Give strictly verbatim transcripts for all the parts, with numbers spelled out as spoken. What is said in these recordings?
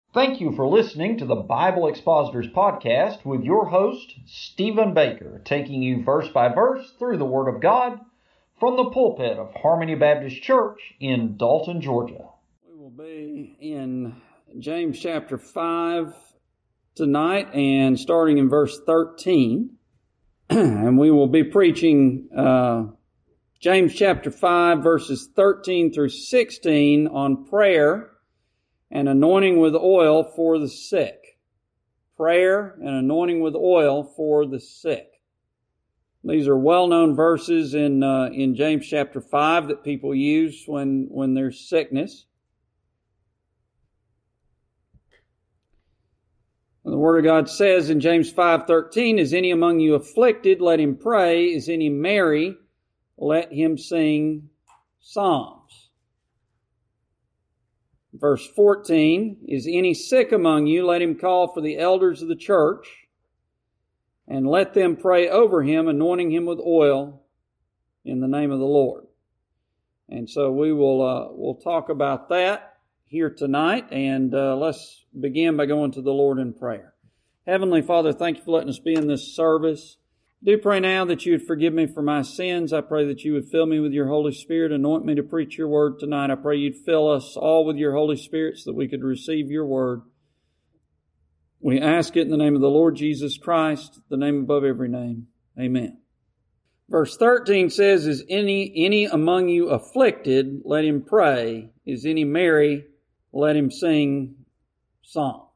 Thank you for listening to the Bible Expositors Podcast with your host, Stephen Baker, taking you verse by verse through the Word of God from the pulpit of Harmony Baptist Church in Dalton, Georgia. We will be in James chapter five tonight and starting in verse thirteen. And we will be preaching uh, James chapter five verses thirteen through sixteen on prayer and anointing with oil for the sick. Prayer and anointing with oil for the sick. These are well-known verses in uh, in James chapter five that people use when, when there's sickness. The Word of God says in James five thirteen, "Is any among you afflicted? Let him pray. Is any merry? Let him sing psalms." Verse fourteen, "Is any sick among you? Let him call for the elders of the church, and let them pray over him, anointing him with oil in the name of the Lord." And so we will uh, we'll talk about that here tonight, and uh, let's begin by going to the Lord in prayer. Heavenly Father, thank you for letting us be in this service. I do pray now that you would forgive me for my sins. I pray that you would fill me with your Holy Spirit, anoint me to preach your word tonight. I pray you'd fill us all with your Holy Spirit so that we could receive your word. We ask it in the name of the Lord Jesus Christ, the name above every name. Amen. Verse thirteen says, "Is any any among you afflicted? Let him pray. Is any merry? Let him sing psalms."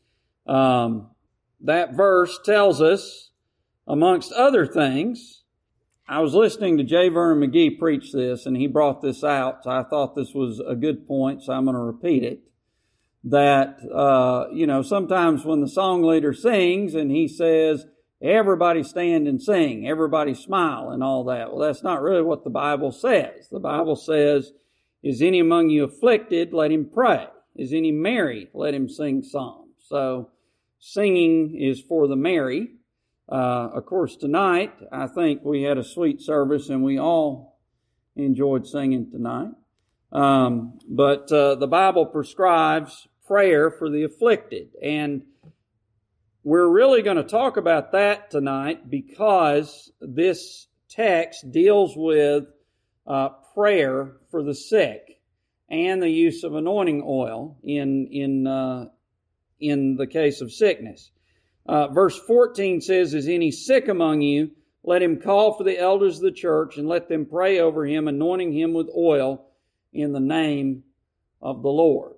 Um, that verse tells us, amongst other things, I was listening to J. Vernon McGee preach this, and he brought this out, so I thought this was a good point, so I'm going to repeat it. That, uh, you know, sometimes when the song leader sings and he says, "Everybody stand and sing, everybody smile," and all that. Well, that's not really what the Bible says. The Bible says, "Is any among you afflicted? Let him pray. Is any merry? Let him sing psalms." So, singing is for the merry. Uh, of course, tonight, I think we had a sweet service and we all enjoyed singing tonight. Um, but uh, the Bible prescribes prayer for the afflicted. And we're really going to talk about that tonight because this text deals with uh, prayer for the sick and the use of anointing oil in, in, uh, in the case of sickness. Uh, verse fourteen says, "Is any sick among you? Let him call for the elders of the church and let them pray over him, anointing him with oil in the name of the Lord."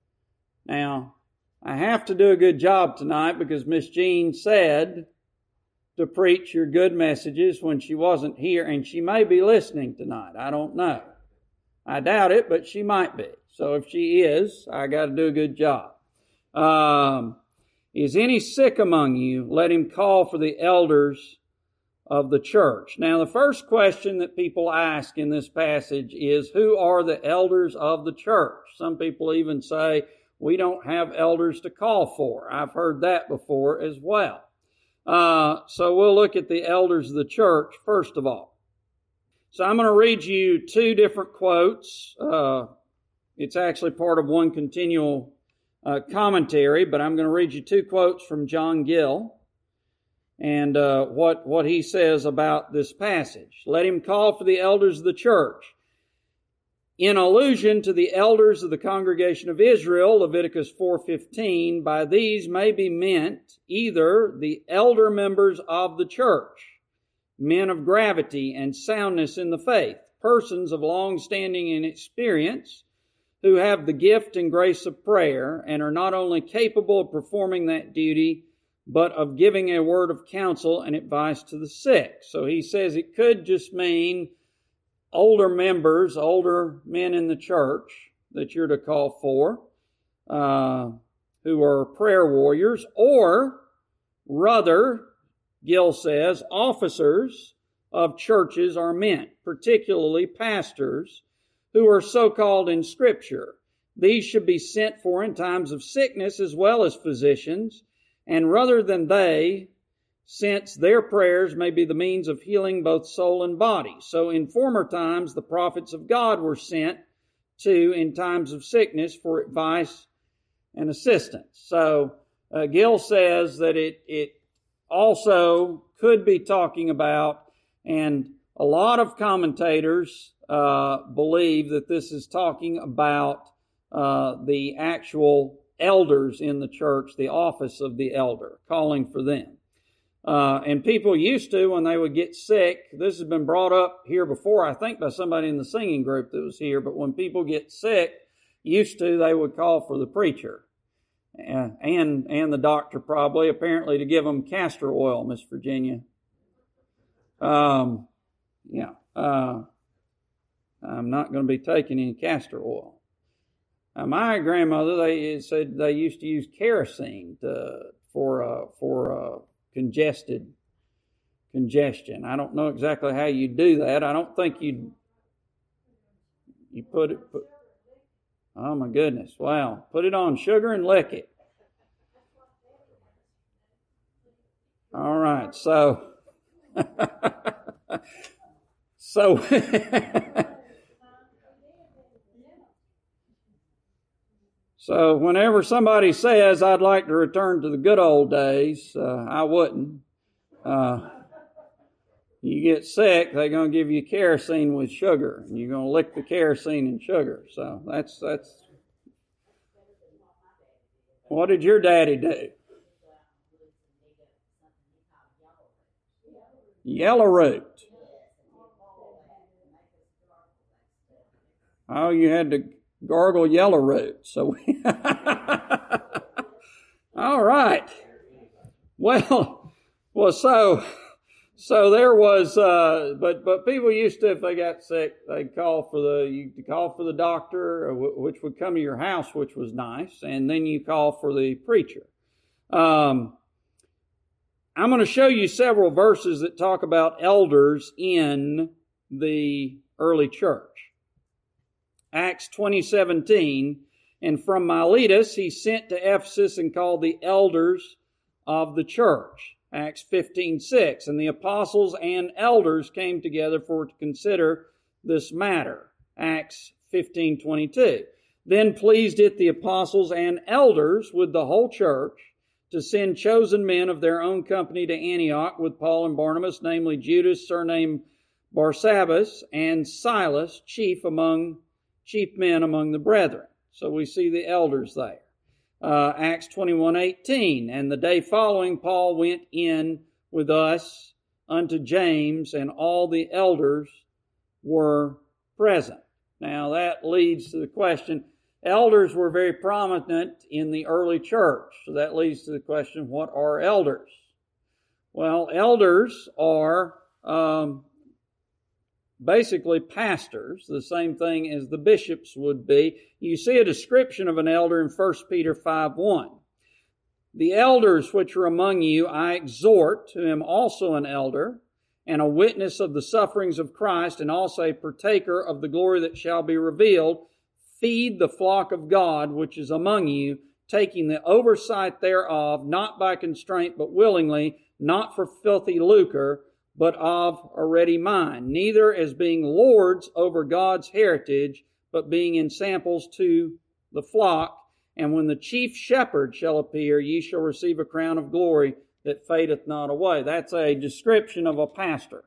Now, I have to do a good job tonight because Miss Jean said to preach your good messages when she wasn't here, and she may be listening tonight. I don't know. I doubt it, but she might be. So if she is, I got to do a good job. Um... Is any sick among you? Let him call for the elders of the church. Now, the first question that people ask in this passage is, who are the elders of the church? Some people even say, we don't have elders to call for. I've heard that before as well. Uh, so we'll look at the elders of the church first of all. So I'm going to read you two different quotes. Uh, it's actually part of one continual Uh, commentary, but I'm going to read you two quotes from John Gill and uh, what, what he says about this passage. "Let him call for the elders of the church." In allusion to the elders of the congregation of Israel, Leviticus four fifteen, "By these may be meant either the elder members of the church, men of gravity and soundness in the faith, persons of long standing and experience, who have the gift and grace of prayer and are not only capable of performing that duty, but of giving a word of counsel and advice to the sick." So he says it could just mean older members, older men in the church that you're to call for, uh, who are prayer warriors, or rather, Gill says, officers of churches are meant, particularly pastors, who are so called in Scripture. These should be sent for in times of sickness as well as physicians, and rather than they, since their prayers may be the means of healing both soul and body. So in former times, the prophets of God were sent to in times of sickness for advice and assistants. So uh, Gill says that it, it also could be talking about, and a lot of commentators uh, believe that this is talking about uh, the actual elders in the church, the office of the elder, calling for them. Uh, and people used to, when they would get sick, this has been brought up here before, I think by somebody in the singing group that was here, but when people get sick, used to, they would call for the preacher uh, and and the doctor probably, apparently to give them castor oil, Miss Virginia. Um, yeah, uh, I'm not going to be taking any castor oil. Uh, my grandmother, they said they used to use kerosene to, for uh, for uh, congested congestion. I don't know exactly how you do that. I don't think you you put it. Put, oh my goodness! Wow! Put it on sugar and lick it. All right, so so. So whenever somebody says, I'd like to return to the good old days, uh, I wouldn't. Uh, you get sick, they're going to give you kerosene with sugar, and you're going to lick the kerosene and sugar. So that's, that's, what did your daddy do? Yellow root. Oh, you had to gargle yellow root. So, all right. Well, well, so, so there was, uh, but, but people used to, if they got sick, they'd call for the, you call for the doctor, which would come to your house, which was nice. And then you call for the preacher. Um, I'm going to show you several verses that talk about elders in the early church. Acts twenty seventeen, and from Miletus he sent to Ephesus and called the elders of the church. Acts fifteen six, and the apostles and elders came together for to consider this matter. Acts fifteen twenty-two. Then pleased it the apostles and elders with the whole church to send chosen men of their own company to Antioch with Paul and Barnabas, namely Judas, surnamed Barsabbas, and Silas, chief among chief men among the brethren. So we see the elders there. Uh, Acts twenty-one eighteen, and the day following Paul went in with us unto James, and all the elders were present. Now that leads to the question, elders were very prominent in the early church. So that leads to the question, what are elders? Well, elders are um, basically pastors, the same thing as the bishops would be. You see a description of an elder in First Peter five one. The elders which are among you I exhort, who am also an elder, and a witness of the sufferings of Christ, and also a partaker of the glory that shall be revealed, feed the flock of God which is among you, taking the oversight thereof, not by constraint but willingly, not for filthy lucre, but of a ready mind, neither as being lords over God's heritage, but being in samples to the flock. And when the chief shepherd shall appear, ye shall receive a crown of glory that fadeth not away. That's a description of a pastor.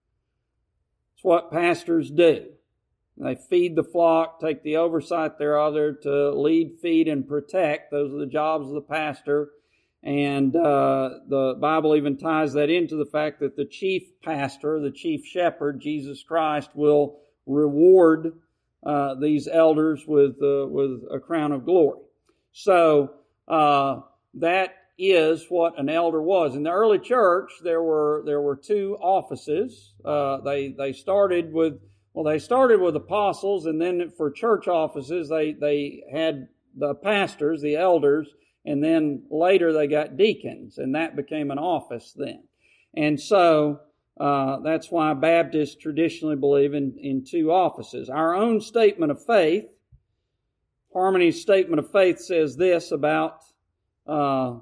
It's what pastors do. They feed the flock, take the oversight thereof, to lead, feed, and protect. Those are the jobs of the pastor. And uh, the Bible even ties that into the fact that the chief pastor, the chief shepherd, Jesus Christ, will reward uh, these elders with uh, with a crown of glory. So uh, that is what an elder was. In the early church, there were there were two offices. Uh, they they started with well, they started with apostles, and then for church offices, they they had the pastors, the elders. And then later they got deacons, and that became an office then. And so uh, that's why Baptists traditionally believe in, in two offices. Our own statement of faith, Harmony's statement of faith says this about uh,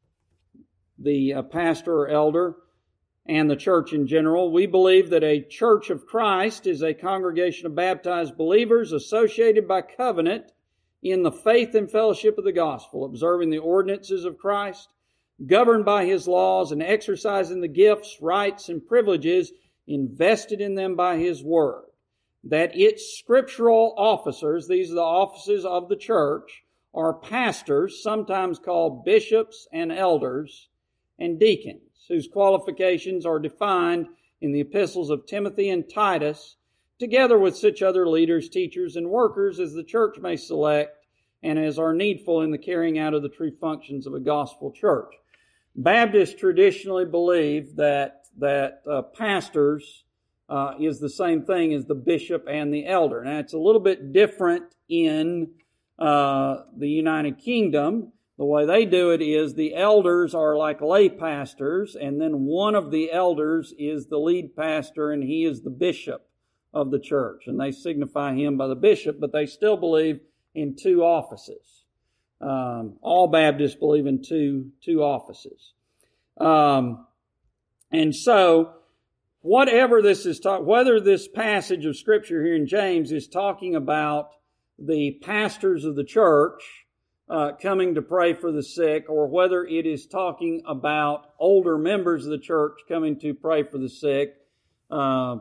the uh, pastor or elder and the church in general. We believe that a church of Christ is a congregation of baptized believers associated by covenant in the faith and fellowship of the gospel, observing the ordinances of Christ, governed by his laws, and exercising the gifts, rights, and privileges invested in them by his word, that its scriptural officers, these are the offices of the church, are pastors, sometimes called bishops and elders, and deacons, whose qualifications are defined in the epistles of Timothy and Titus, together with such other leaders, teachers, and workers as the church may select and as are needful in the carrying out of the true functions of a gospel church. Baptists traditionally believe that that uh, pastors uh, is the same thing as the bishop and the elder. Now, it's a little bit different in uh, the United Kingdom. The way they do it is the elders are like lay pastors, and then one of the elders is the lead pastor, and he is the bishop of the church. And they signify him by the bishop, but they still believe in two offices. Um, all Baptists believe in two, two offices. Um, and so, whatever this is talking, whether this passage of Scripture here in James is talking about the pastors of the church uh, coming to pray for the sick, or whether it is talking about older members of the church coming to pray for the sick, uh,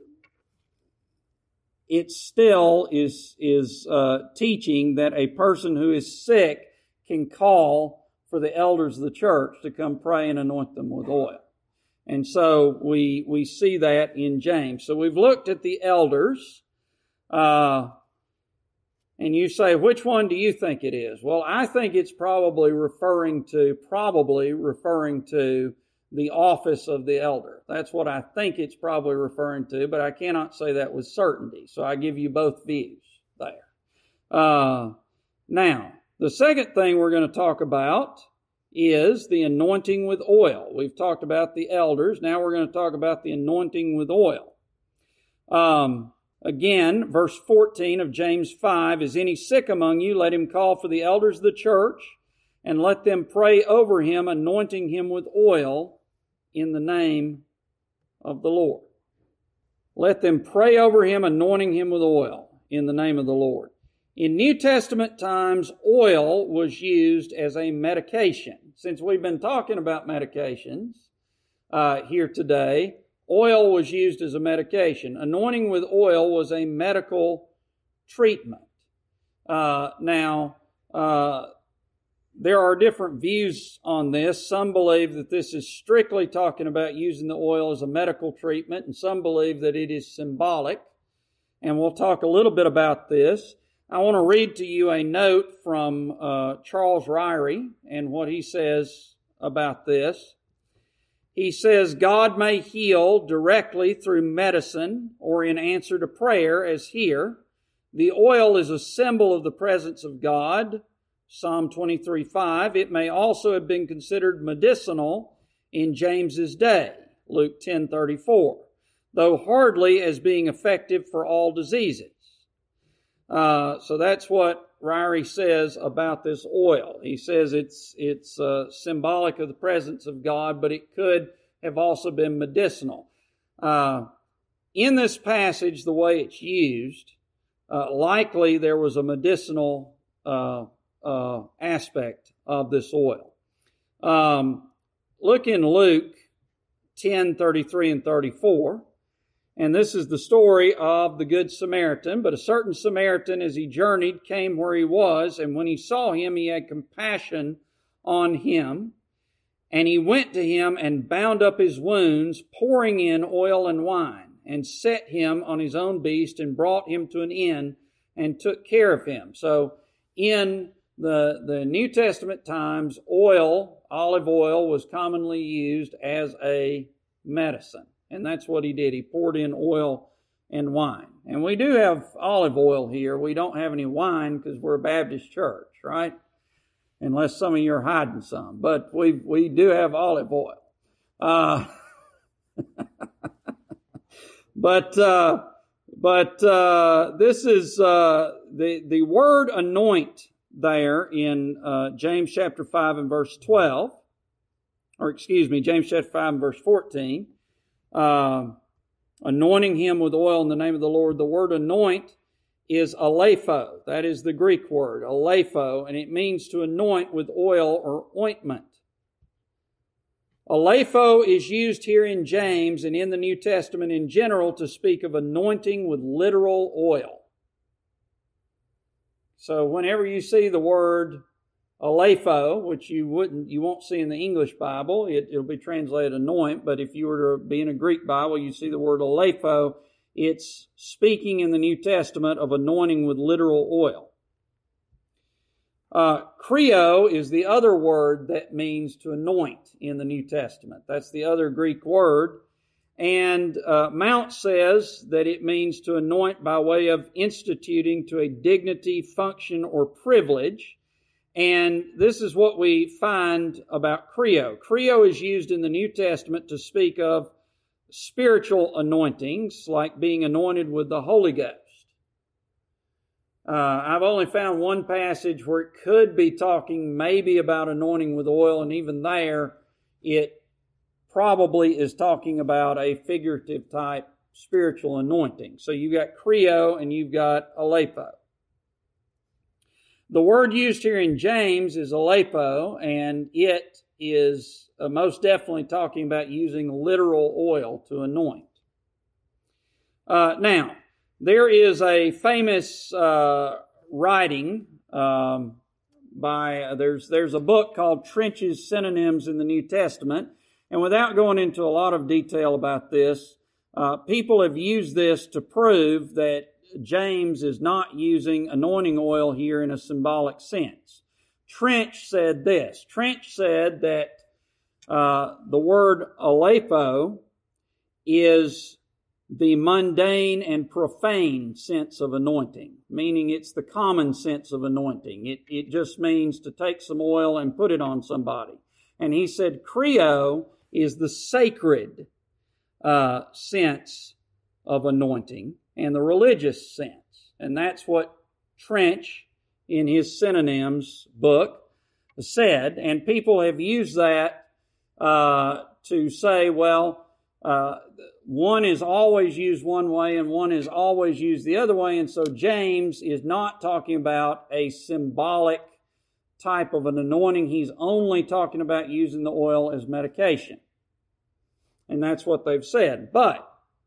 it still is is uh, teaching that a person who is sick can call for the elders of the church to come pray and anoint them with oil. And so we we see that in James. So we've looked at the elders, uh, and you say, which one do you think it is? Well, I think it's probably referring to probably referring to the office of the elder. That's what I think it's probably referring to, but I cannot say that with certainty. So I give you both views there. Uh, now, the second thing we're going to talk about is the anointing with oil. We've talked about the elders. Now we're going to talk about the anointing with oil. Um, again, verse fourteen of James five, is any sick among you? Let him call for the elders of the church, and let them pray over him, anointing him with oil in the name of the Lord. Let them pray over him, anointing him with oil in the name of the Lord. In New Testament times, oil was used as a medication. Since we've been talking about medications uh, here today, oil was used as a medication. Anointing with oil was a medical treatment. Uh, now, uh, there are different views on this. Some believe that this is strictly talking about using the oil as a medical treatment, and some believe that it is symbolic. And we'll talk a little bit about this. I want to read to you a note from uh, Charles Ryrie and what he says about this. He says, God may heal directly through medicine or in answer to prayer, as here. The oil is a symbol of the presence of God. Psalm twenty-three five. It may also have been considered medicinal in James's day. Luke ten thirty-four. Though hardly as being effective for all diseases. Uh, so that's what Ryrie says about this oil. He says it's it's uh, symbolic of the presence of God, but it could have also been medicinal. Uh, in this passage, the way it's used, uh, likely there was a medicinal uh, uh, aspect of this oil. Um, look in Luke ten thirty-three and thirty-four. And this is the story of the Good Samaritan. But a certain Samaritan, as he journeyed, came where he was, and when he saw him, he had compassion on him. And he went to him and bound up his wounds, pouring in oil and wine, and set him on his own beast, and brought him to an inn, and took care of him. So in the, the New Testament times, oil, olive oil, was commonly used as a medicine. And that's what he did. He poured in oil and wine. And we do have olive oil here. We don't have any wine because we're a Baptist church, right? Unless some of you are hiding some. But we we do have olive oil. Uh, but uh, but uh, this is uh, the, the word anoint there in uh, James chapter five and verse twelve. Or excuse me, James chapter five and verse fourteen. Uh, anointing him with oil in the name of the Lord. The word anoint is aleipho. That is the Greek word, aleipho, and it means to anoint with oil or ointment. Aleipho is used here in James and in the New Testament in general to speak of anointing with literal oil. So whenever you see the word aleipho, which you wouldn't, you won't see in the English Bible, it, it'll be translated anoint, but if you were to be in a Greek Bible, you see the word aleipho, it's speaking in the New Testament of anointing with literal oil. Uh, Kreo is the other word that means to anoint in the New Testament. That's the other Greek word. And uh, Mount says that it means to anoint by way of instituting to a dignity, function, or privilege. And this is what we find about Kreo. Kreo is used in the New Testament to speak of spiritual anointings, like being anointed with the Holy Ghost. Uh, I've only found one passage where it could be talking maybe about anointing with oil, and even there, it probably is talking about a figurative type spiritual anointing. So you've got Kreo and you've got aleipho. The word used here in James is aleipho, and it is uh, most definitely talking about using literal oil to anoint. Uh, now, there is a famous uh, writing um, by, uh, there's, there's a book called Trench's Synonyms in the New Testament, and without going into a lot of detail about this, uh, people have used this to prove that James is not using anointing oil here in a symbolic sense. Trench said this. Trench said that uh, the word aleipho is the mundane and profane sense of anointing, meaning it's the common sense of anointing. It, it just means to take some oil and put it on somebody. And he said Kreo is the sacred uh, sense of anointing and the religious sense. And that's what Trench in his Synonyms book said. And people have used that uh, to say, well, uh, one is always used one way and one is always used the other way. And so James is not talking about a symbolic type of an anointing. He's only talking about using the oil as medication. And that's what they've said. But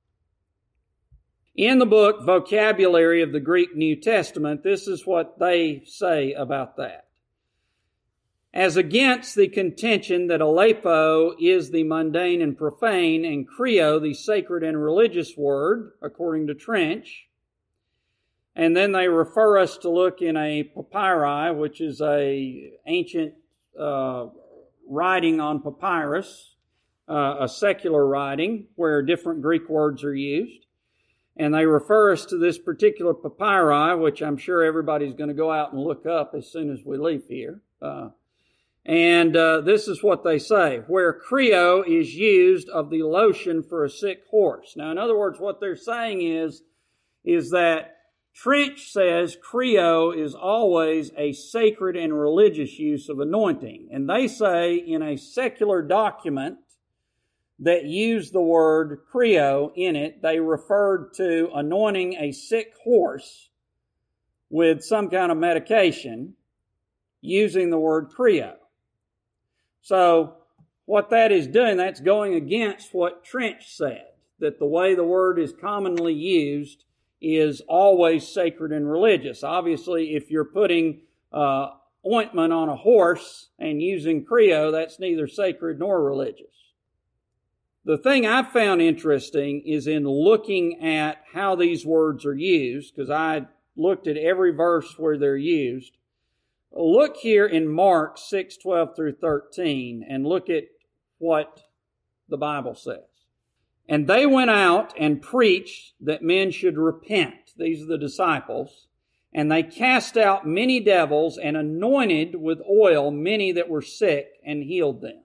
in the book Vocabulary of the Greek New Testament, this is what they say about that. As against the contention that aleipho is the mundane and profane and Kreo the sacred and religious word, according to Trench. And then they refer us to look in a papyri, which is a ancient uh, writing on papyrus, uh, a secular writing where different Greek words are used. And they refer us to this particular papyri, which I'm sure everybody's going to go out and look up as soon as we leave here. Uh, and uh, this is what they say, where Kreo is used of the lotion for a sick horse. Now, in other words, what they're saying is, is that Trench says Kreo is always a sacred and religious use of anointing. And they say in a secular document that used the word Kreo in it, they referred to anointing a sick horse with some kind of medication using the word Kreo. So what that is doing, that's going against what Trench said, that the way the word is commonly used is always sacred and religious. Obviously, if you're putting uh, ointment on a horse and using Kreo, that's neither sacred nor religious. The thing I found interesting is in looking at how these words are used, because I looked at every verse where they're used. Look here in Mark six, twelve through thirteen, and look at what the Bible says. And they went out and preached that men should repent. These are the disciples. And they cast out many devils and anointed with oil many that were sick and healed them.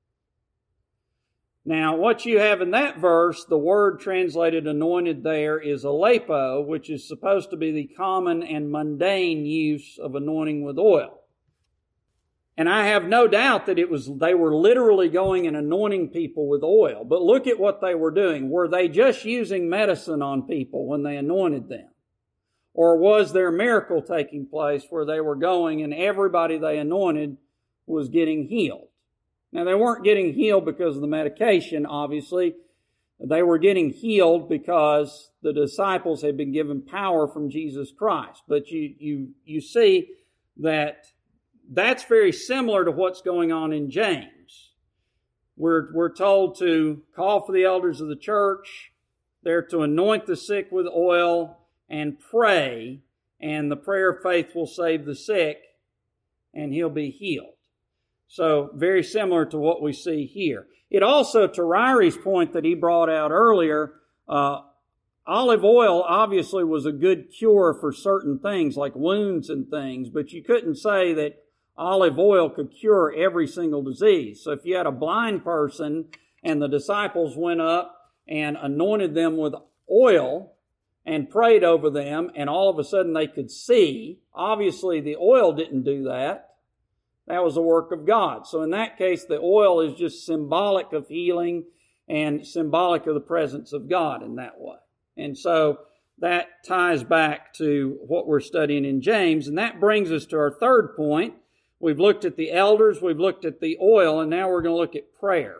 Now, what you have in that verse, the word translated anointed there is aleipho, which is supposed to be the common and mundane use of anointing with oil. And I have no doubt that it was they were literally going and anointing people with oil. But look at what they were doing. Were they just using medicine on people when they anointed them? Or was there a miracle taking place where they were going and everybody they anointed was getting healed? Now, they weren't getting healed because of the medication, obviously. They were getting healed because the disciples had been given power from Jesus Christ. But you, you, you see that that's very similar to what's going on in James. We're, we're told to call for the elders of the church. They're to anoint the sick with oil and pray, and the prayer of faith will save the sick, and he'll be healed. So, very similar to what we see here. It also, to Ryrie's point that he brought out earlier, uh, olive oil obviously was a good cure for certain things, like wounds and things, but you couldn't say that olive oil could cure every single disease. So if you had a blind person and the disciples went up and anointed them with oil and prayed over them, and all of a sudden they could see, obviously the oil didn't do that. That was a work of God. So in that case, the oil is just symbolic of healing and symbolic of the presence of God in that way. And so that ties back to what we're studying in James. And that brings us to our third point. We've looked at the elders, we've looked at the oil, and now we're going to look at prayer.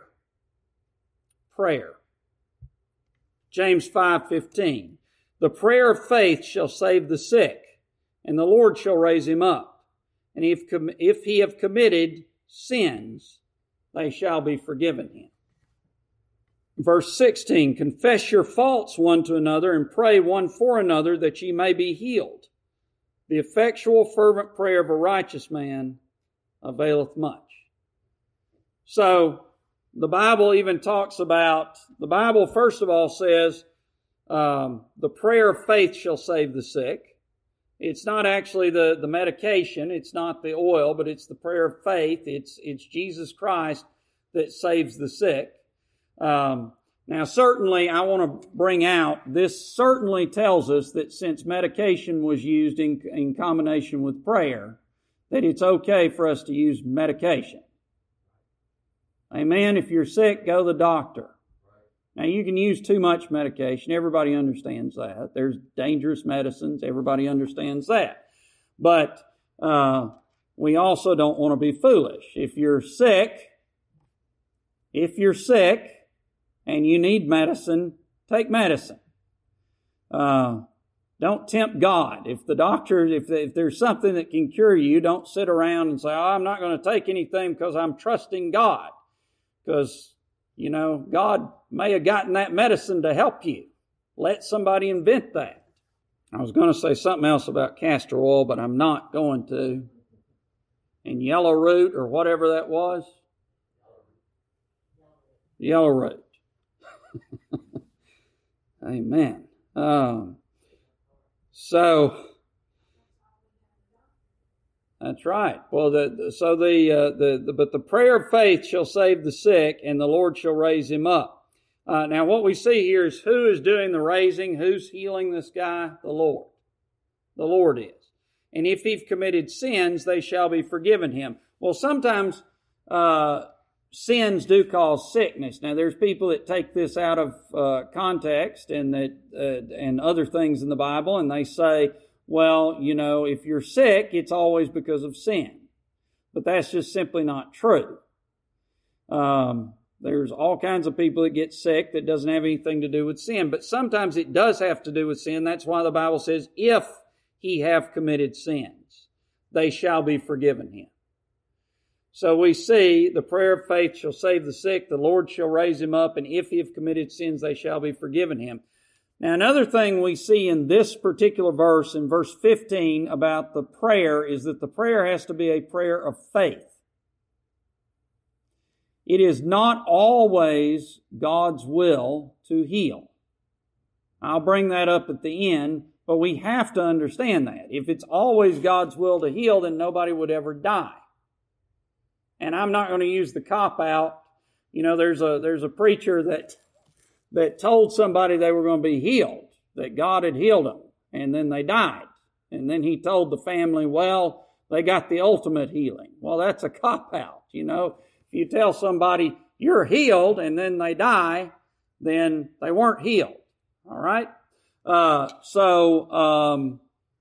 Prayer. James five fifteen. The prayer of faith shall save the sick, and the Lord shall raise him up. And if, if he have committed sins, they shall be forgiven him. Verse sixteen, confess your faults one to another and pray one for another that ye may be healed. The effectual fervent prayer of a righteous man availeth much. So, the Bible even talks about, the Bible first of all says, um, the prayer of faith shall save the sick. It's not actually the, the medication, it's not the oil, but it's the prayer of faith. It's, it's Jesus Christ that saves the sick. Um, now, certainly, I want to bring out, this certainly tells us that since medication was used in, in combination with prayer, that it's okay for us to use medication. Amen. If you're sick, go to the doctor. Now, you can use too much medication. Everybody understands that. There's dangerous medicines. Everybody understands that. But uh, we also don't want to be foolish. If you're sick, if you're sick and you need medicine, take medicine. Uh, don't tempt God. If the doctor, if, if there's something that can cure you, don't sit around and say, oh, I'm not going to take anything because I'm trusting God. Because, you know, God may have gotten that medicine to help you. Let somebody invent that. I was going to say something else about castor oil, but I'm not going to. And yellow root or whatever that was. Yellow root. Amen. Um, so, that's right. Well, the, the so the, uh, the the but the prayer of faith shall save the sick, and the Lord shall raise him up. Uh, now, what we see here is who is doing the raising, who's healing this guy? The Lord. The Lord is. And if he've committed sins, they shall be forgiven him. Well, sometimes uh, sins do cause sickness. Now, there's people that take this out of uh, context and that uh, and other things in the Bible, and they say, well, you know, if you're sick, it's always because of sin. But that's just simply not true. Um, there's all kinds of people that get sick that doesn't have anything to do with sin. But sometimes it does have to do with sin. That's why the Bible says, if he have committed sins, they shall be forgiven him. So we see the prayer of faith shall save the sick, the Lord shall raise him up, and if he have committed sins, they shall be forgiven him. Now, another thing we see in this particular verse, in verse fifteen, about the prayer, is that the prayer has to be a prayer of faith. It is not always God's will to heal. I'll bring that up at the end, but we have to understand that. If it's always God's will to heal, then nobody would ever die. And I'm not going to use the cop-out. You know, there's a there's a preacher that that told somebody they were going to be healed, that God had healed them, and then they died. And then he told the family, well, they got the ultimate healing. Well, that's a cop-out, you know. If you tell somebody you're healed and then they die, then they weren't healed, all right? Uh, so um,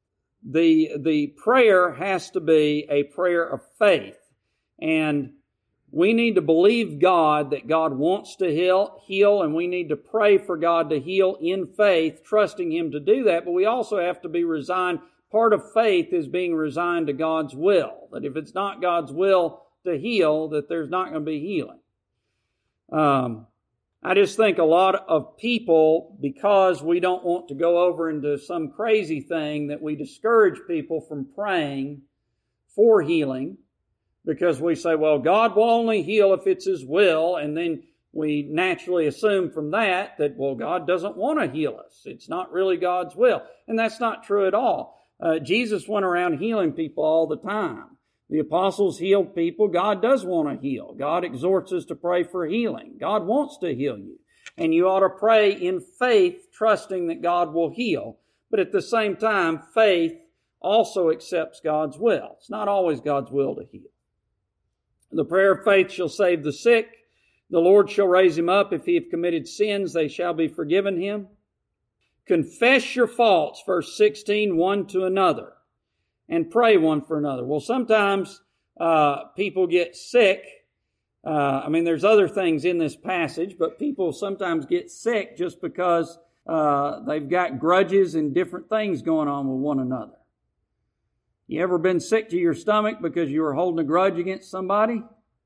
the, the prayer has to be a prayer of faith. And we need to believe God that God wants to heal, heal, and we need to pray for God to heal in faith, trusting Him to do that. But we also have to be resigned. Part of faith is being resigned to God's will. That if it's not God's will to heal, that there's not going to be healing. Um, I just think a lot of people, because we don't want to go over into some crazy thing, that we discourage people from praying for healing. Because we say, well, God will only heal if it's His will, and then we naturally assume from that that, well, God doesn't want to heal us. It's not really God's will. And that's not true at all. Uh, Jesus went around healing people all the time. The apostles healed people. God does want to heal. God exhorts us to pray for healing. God wants to heal you. And you ought to pray in faith, trusting that God will heal. But at the same time, faith also accepts God's will. It's not always God's will to heal. The prayer of faith shall save the sick. The Lord shall raise him up. If he have committed sins, they shall be forgiven him. Confess your faults, verse sixteen, one to another, and pray one for another. Well, sometimes uh, people get sick. Uh, I mean, there's other things in this passage, but people sometimes get sick just because uh, they've got grudges and different things going on with one another. You ever been sick to your stomach because you were holding a grudge against somebody?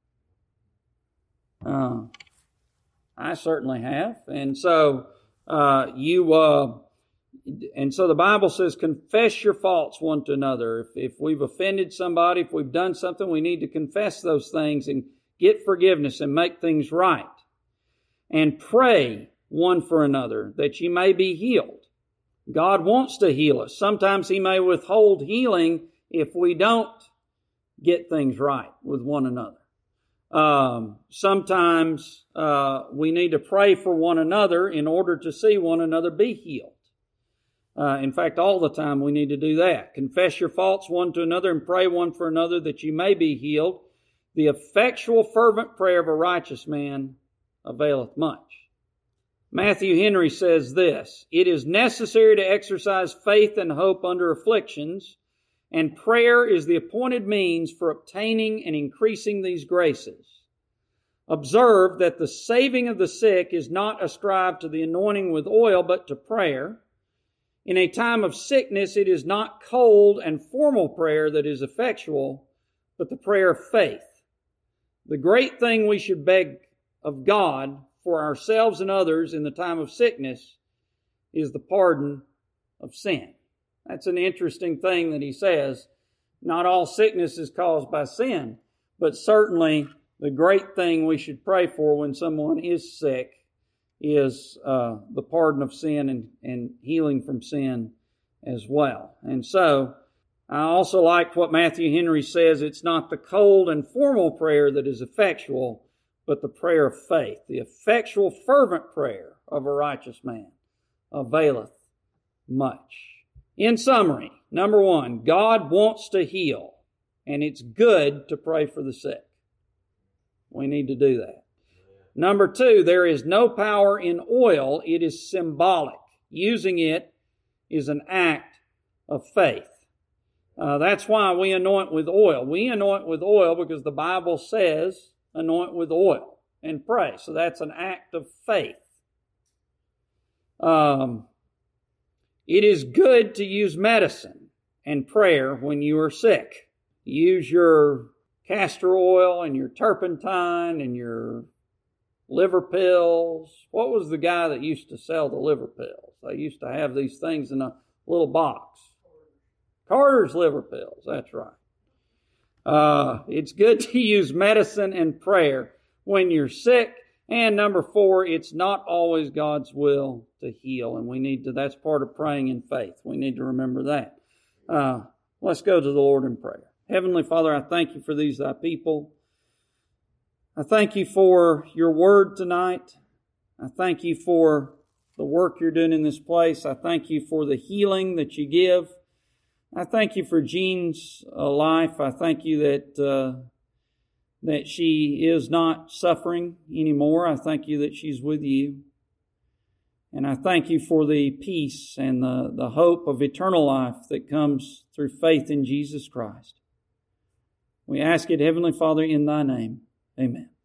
Uh, I certainly have. And so uh, you, uh, and so the Bible says, confess your faults one to another. If, if we've offended somebody, if we've done something, we need to confess those things and get forgiveness and make things right. And pray one for another that you may be healed. God wants to heal us. Sometimes He may withhold healing if we don't get things right with one another. Um, sometimes uh, we need to pray for one another in order to see one another be healed. Uh, in fact, all the time we need to do that. Confess your faults one to another and pray one for another that you may be healed. The effectual fervent prayer of a righteous man availeth much. Matthew Henry says this, it is necessary to exercise faith and hope under afflictions, and prayer is the appointed means for obtaining and increasing these graces. Observe that the saving of the sick is not ascribed to the anointing with oil, but to prayer. In a time of sickness, it is not cold and formal prayer that is effectual, but the prayer of faith. The great thing we should beg of God for ourselves and others in the time of sickness is the pardon of sin. That's an interesting thing that he says. Not all sickness is caused by sin, but certainly the great thing we should pray for when someone is sick is uh, the pardon of sin and, and healing from sin as well. And so, I also like what Matthew Henry says, it's not the cold and formal prayer that is effectual, but the prayer of faith. The effectual fervent prayer of a righteous man availeth much. In summary, number one, God wants to heal, and it's good to pray for the sick. We need to do that. Number two, there is no power in oil. It is symbolic. Using it is an act of faith. Uh, that's why we anoint with oil. We anoint with oil because the Bible says anoint with oil and pray. So that's an act of faith. Um, it is good to use medicine and prayer when you are sick. Use your castor oil and your turpentine and your liver pills. What was the guy that used to sell the liver pills? They used to have these things in a little box. Carter's liver pills, that's right. Uh, it's good to use medicine and prayer when you're sick. And number four, it's not always God's will to heal. And we need to, that's part of praying in faith. We need to remember that. Uh, let's go to the Lord in prayer. Heavenly Father, I thank you for these thy people. I thank you for your word tonight. I thank you for the work you're doing in this place. I thank you for the healing that you give. I thank you for Jean's uh, life. I thank you that uh, that she is not suffering anymore. I thank you that she's with you. And I thank you for the peace and the, the hope of eternal life that comes through faith in Jesus Christ. We ask it, Heavenly Father, in thy name. Amen.